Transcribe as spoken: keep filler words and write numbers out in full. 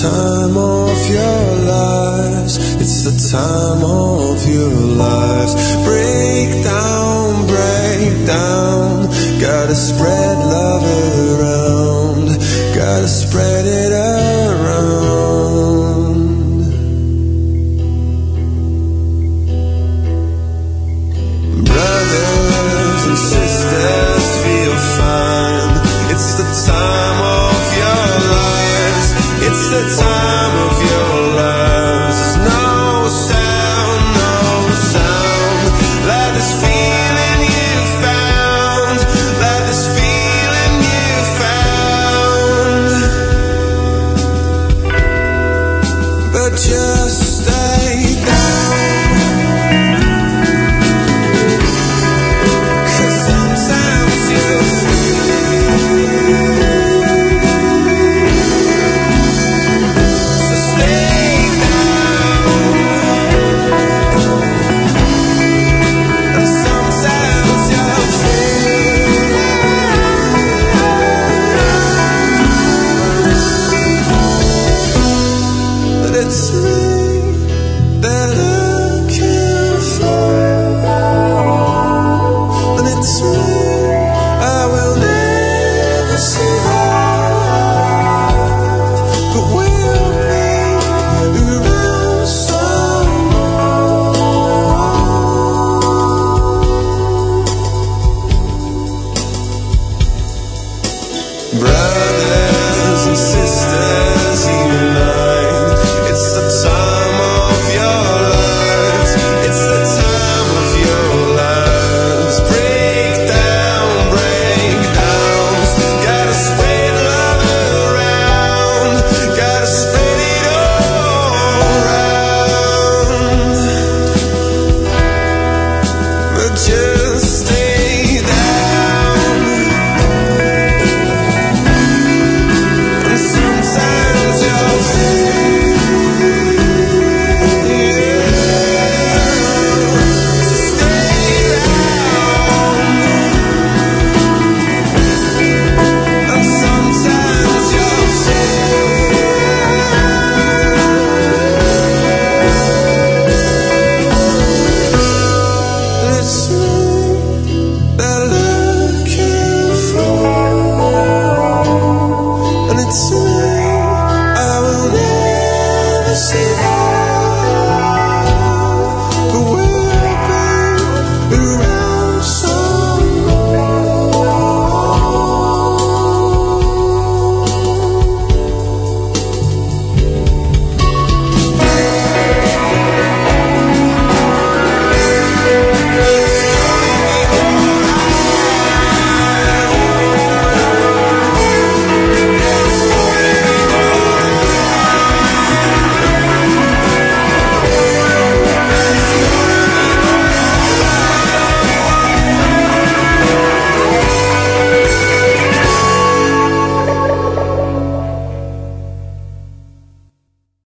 time of your lives. It's the time of your lives. Break down, break down. Gotta spread love around. Gotta spread it around. Brothers and sisters, feel fine. It's the time of your lives. It's the time of your lives. There's no sound, no sound like this feeling you found, like this feeling you found. But just stay down. Brothers and sisters unite. It's the time of your lives. It's the time of your lives. Break down, break down. Gotta spread love around. Gotta spread it all around. But just stay down. Sometimes you'll see, yeah. So stay down. And sometimes you'll see. It's me they're looking for, and it's me I will never see.